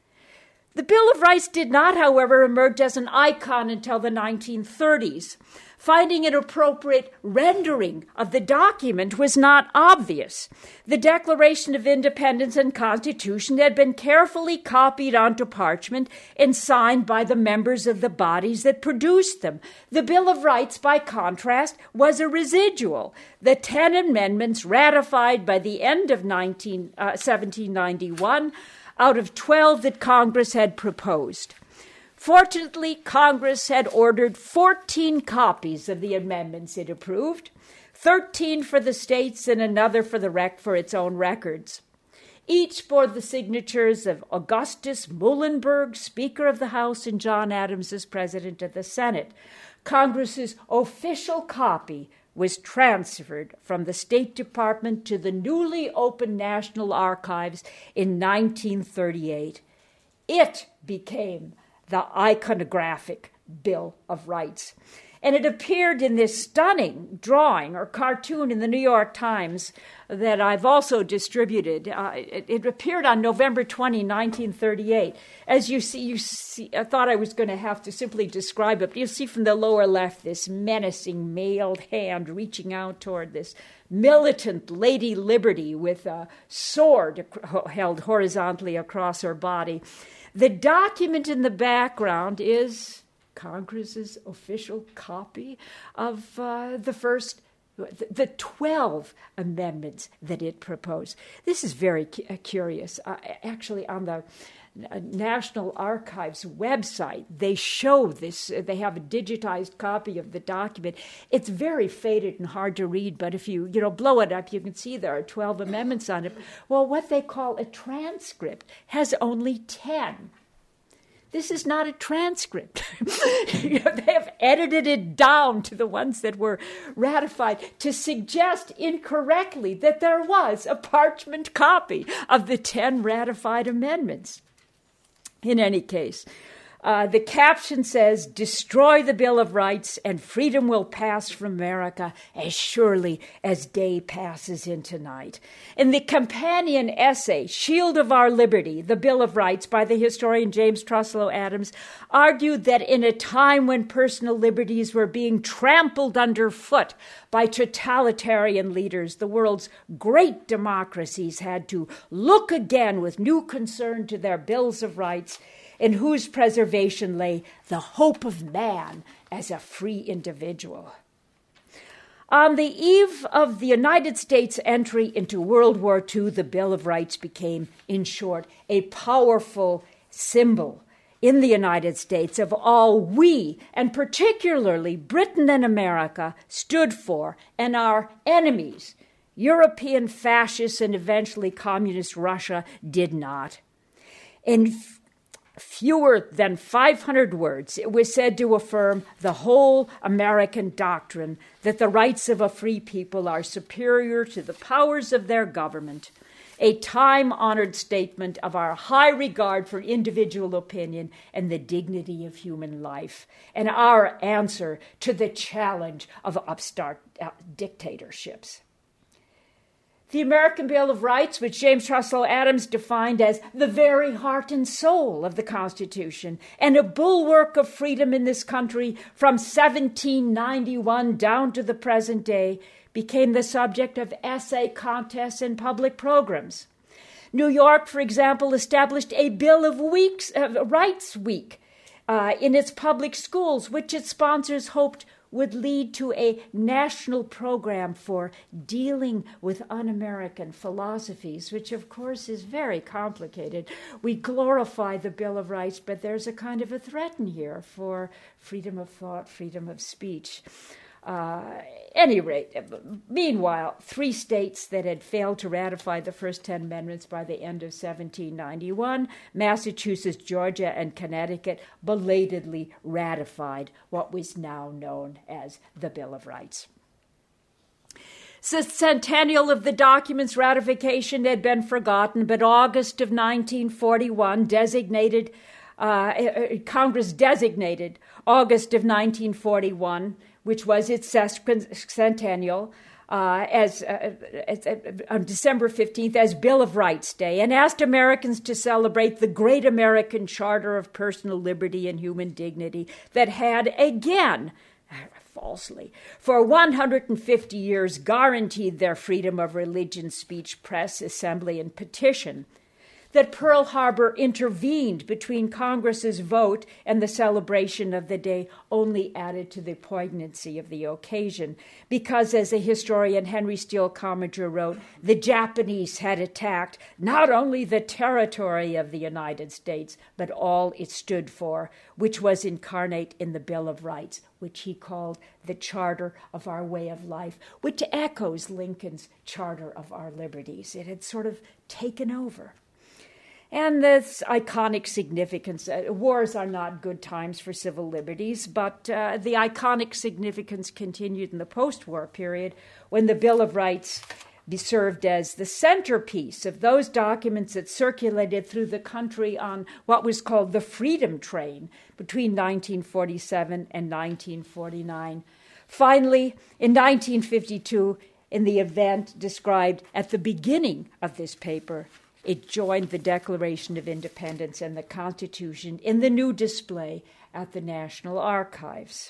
[SPEAKER 2] The Bill of Rights did not, however, emerge as an icon until the nineteen thirties. Finding an appropriate rendering of the document was not obvious. The Declaration of Independence and Constitution had been carefully copied onto parchment and signed by the members of the bodies that produced them. The Bill of Rights, by contrast, was a residual. The ten amendments ratified by the end of nineteen, uh, seventeen ninety-one out of twelve that Congress had proposed. Fortunately, Congress had ordered fourteen copies of the amendments it approved, thirteen for the states and another for the rec for its own records. Each bore the signatures of Augustus Muhlenberg, Speaker of the House, and John Adams as President of the Senate. Congress's official copy was transferred from the State Department to the newly opened National Archives in nineteen thirty-eight. It became the iconographic Bill of Rights. And it appeared in this stunning drawing or cartoon in the New York Times that I've also distributed. Uh, it, it appeared on November twentieth, nineteen thirty-eight. As you see, you see, I thought I was going to have to simply describe it, but you see from the lower left this menacing mailed hand reaching out toward this militant Lady Liberty with a sword held horizontally across her body. The document in the background is Congress's official copy of uh, the first, the twelve amendments that it proposed. This is very cu- curious. Uh, actually, on the National Archives website, they show this. Uh, they have a digitized copy of the document. It's very faded and hard to read, but if you, you know, blow it up, you can see there are twelve amendments on it. Well, what they call a transcript has only ten. This is not a transcript. You know, they have edited it down to the ones that were ratified to suggest incorrectly that there was a parchment copy of the ten ratified amendments. In any case, uh, the caption says, "Destroy the Bill of Rights and freedom will pass from America as surely as day passes into night." In the companion essay, Shield of Our Liberty, the Bill of Rights, by the historian James Truslow Adams, argued that in a time when personal liberties were being trampled underfoot by totalitarian leaders, the world's great democracies had to look again with new concern to their bills of rights, in whose preservation lay the hope of man as a free individual. On the eve of the United States' entry into World War Two, the Bill of Rights became, in short, a powerful symbol in the United States of all we, and particularly Britain and America, stood for, and our enemies, European fascists and eventually communist Russia, did not. In fewer than five hundred words, it was said to affirm the whole American doctrine that the rights of a free people are superior to the powers of their government, a time-honored statement of our high regard for individual opinion and the dignity of human life, and our answer to the challenge of upstart uh, dictatorships. The American Bill of Rights, which James Truslow Adams defined as the very heart and soul of the Constitution and a bulwark of freedom in this country from seventeen ninety-one down to the present day, became the subject of essay contests and public programs. New York, for example, established a Bill of Weeks, uh, Rights Week uh, in its public schools, which its sponsors hoped would lead to a national program for dealing with un-American philosophies, which of course is very complicated. We glorify the Bill of Rights, but there's a kind of a threat in here for freedom of thought, freedom of speech. Uh, any rate, meanwhile, three states that had failed to ratify the first ten amendments by the end of seventeen ninety-one, Massachusetts, Georgia, and Connecticut, belatedly ratified what was now known as the Bill of Rights. The centennial of the document's ratification had been forgotten, but August of nineteen forty-one designated, uh, Congress designated August of nineteen forty-one, which was its centennial, uh, as, uh, as uh, on December fifteenth, as Bill of Rights Day, and asked Americans to celebrate the great American Charter of Personal Liberty and Human Dignity that had, again, falsely, for one hundred fifty years guaranteed their freedom of religion, speech, press, assembly, and petition. That Pearl Harbor intervened between Congress's vote and the celebration of the day only added to the poignancy of the occasion, because, as the historian Henry Steele Commager wrote, the Japanese had attacked not only the territory of the United States, but all it stood for, which was incarnate in the Bill of Rights, which he called the Charter of Our Way of Life, which echoes Lincoln's Charter of Our Liberties. It had sort of taken over. And this iconic significance, uh, wars are not good times for civil liberties, but uh, the iconic significance continued in the post-war period when the Bill of Rights served as the centerpiece of those documents that circulated through the country on what was called the Freedom Train between nineteen forty-seven and nineteen forty-nine. Finally, in nineteen fifty-two, in the event described at the beginning of this paper, it joined the Declaration of Independence and the Constitution in the new display at the National Archives.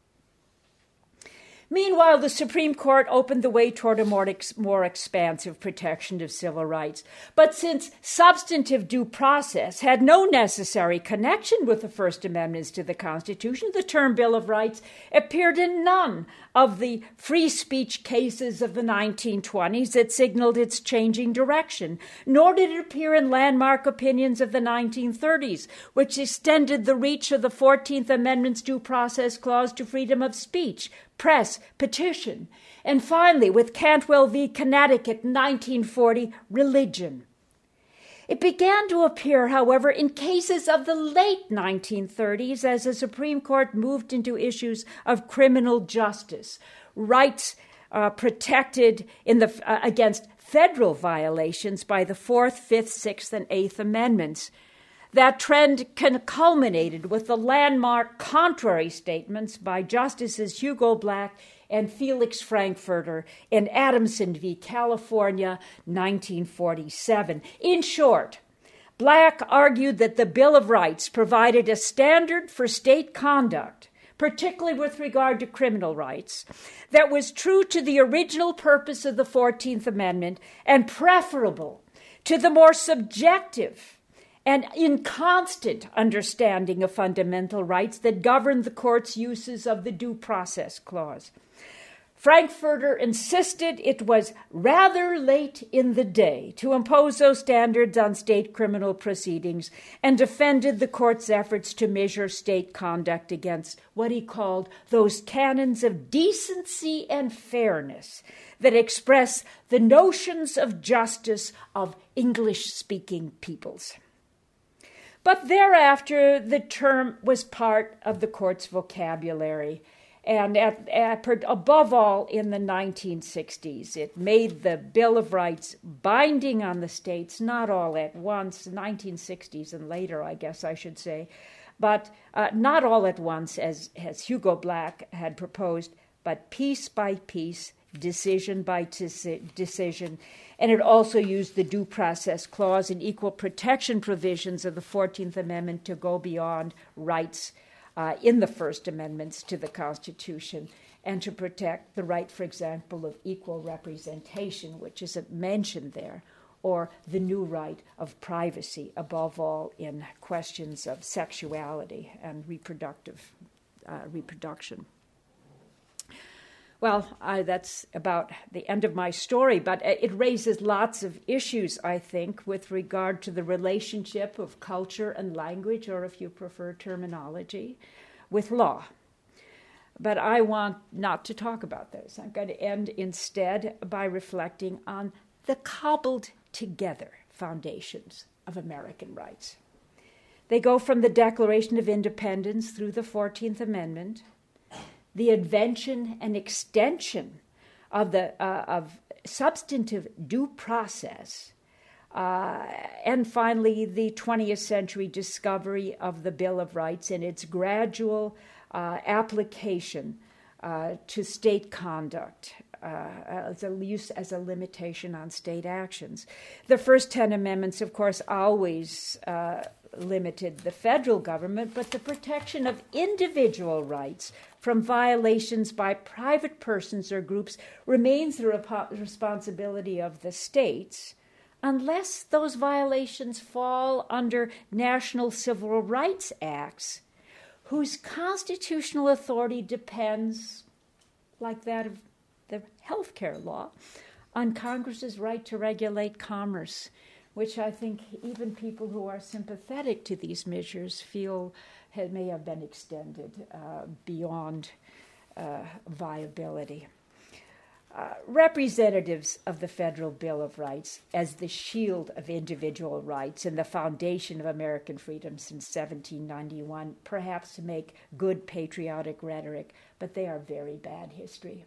[SPEAKER 2] Meanwhile, the Supreme Court opened the way toward a more, ex- more expansive protection of civil rights. But since substantive due process had no necessary connection with the First Amendments to the Constitution, the term Bill of Rights appeared in none of the free speech cases of the nineteen twenties that signaled its changing direction, nor did it appear in landmark opinions of the nineteen thirties, which extended the reach of the fourteenth Amendment's due process clause to freedom of speech, press, petition, and finally, with Cantwell v. Connecticut, nineteen forty, religion. It began to appear, however, in cases of the late nineteen thirties as the Supreme Court moved into issues of criminal justice, rights uh, protected in the uh, against federal violations by the Fourth, Fifth, Sixth, and Eighth Amendments. That trend culminated with the landmark contrary statements by Justices Hugo Black and Felix Frankfurter in Adamson v. California, nineteen forty-seven. In short, Black argued that the Bill of Rights provided a standard for state conduct, particularly with regard to criminal rights, that was true to the original purpose of the fourteenth Amendment and preferable to the more subjective and inconstant understanding of fundamental rights that governed the court's uses of the Due Process Clause. Frankfurter insisted it was rather late in the day to impose those standards on state criminal proceedings and defended the court's efforts to measure state conduct against what he called those canons of decency and fairness that express the notions of justice of English-speaking peoples. But thereafter, the term was part of the court's vocabulary, and at, at, above all in the nineteen sixties, it made the Bill of Rights binding on the states, not all at once, nineteen sixties and later, I guess I should say, but uh, not all at once, as, as Hugo Black had proposed, but piece by piece, decision by decision. And it also used the Due Process Clause and equal protection provisions of the fourteenth Amendment to go beyond rights uh, in the First Amendments to the Constitution and to protect the right, for example, of equal representation, which isn't mentioned there, or the new right of privacy, above all in questions of sexuality and reproductive uh, reproduction. Well, I, that's about the end of my story, but it raises lots of issues, I think, with regard to the relationship of culture and language, or if you prefer terminology, with law. But I want not to talk about those. I'm going to end instead by reflecting on the cobbled together foundations of American rights. They go from the Declaration of Independence through the fourteenth Amendment, the invention and extension of the uh, of substantive due process, uh, and finally the twentieth century discovery of the Bill of Rights and its gradual uh, application uh, to state conduct uh, as a use as a limitation on state actions. The first ten amendments, of course, always uh, limited the federal government, but the protection of individual rights from violations by private persons or groups remains the rep- responsibility of the states, unless those violations fall under national civil rights acts, whose constitutional authority depends, like that of the healthcare law, on Congress's right to regulate commerce, which I think even people who are sympathetic to these measures feel had, may have been extended uh, beyond uh, viability. Uh, representatives of the Federal Bill of Rights as the shield of individual rights and the foundation of American freedom since seventeen ninety-one, perhaps to make good patriotic rhetoric, but they are very bad history.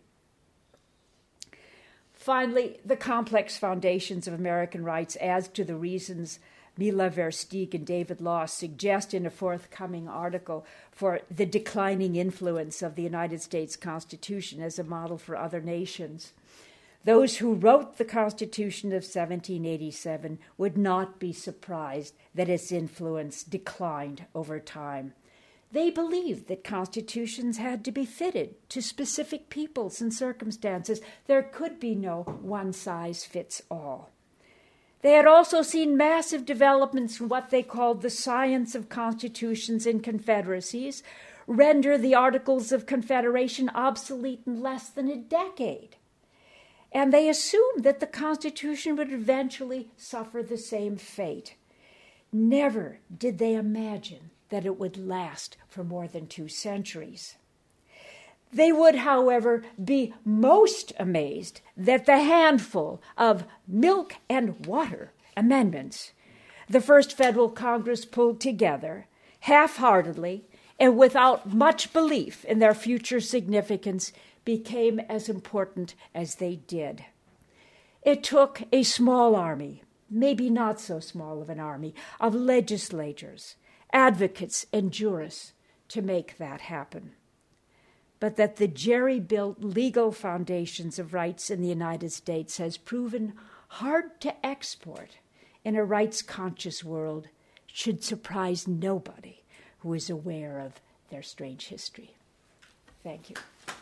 [SPEAKER 2] Finally, the complex foundations of American rights as to the reasons Mila Versteeg and David Law suggest in a forthcoming article for the declining influence of the United States Constitution as a model for other nations. Those who wrote the Constitution of seventeen eighty-seven would not be surprised that its influence declined over time. They believed that constitutions had to be fitted to specific peoples and circumstances. There could be no one-size-fits-all. They had also seen massive developments in what they called the science of constitutions and confederacies render the Articles of Confederation obsolete in less than a decade. And they assumed that the Constitution would eventually suffer the same fate. Never did they imagine that it would last for more than two centuries. They would, however, be most amazed that the handful of milk and water amendments the first federal Congress pulled together, half-heartedly and without much belief in their future significance, became as important as they did. It took a small army, maybe not so small of an army, of legislators, advocates, and jurists to make that happen. But that the jerry-built legal foundations of rights in the United States has proven hard to export in a rights-conscious world should surprise nobody who is aware of their strange history. Thank you.